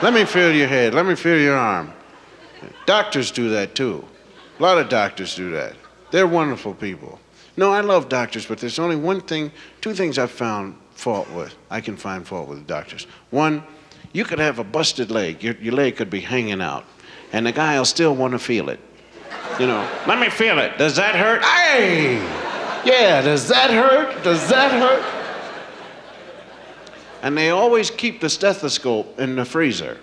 Let me feel your head. Let me feel your arm. Doctors do that too. A lot of doctors do that. They're wonderful people. No, I love doctors, but there's only two things I've found fault with. I can find fault with doctors. One, you could have a busted leg. Your leg could be hanging out, and the guy will still want to feel it. You know, let me feel it. Does that hurt? Hey! Yeah, does that hurt? Does that hurt? And they always keep the stethoscope in the freezer.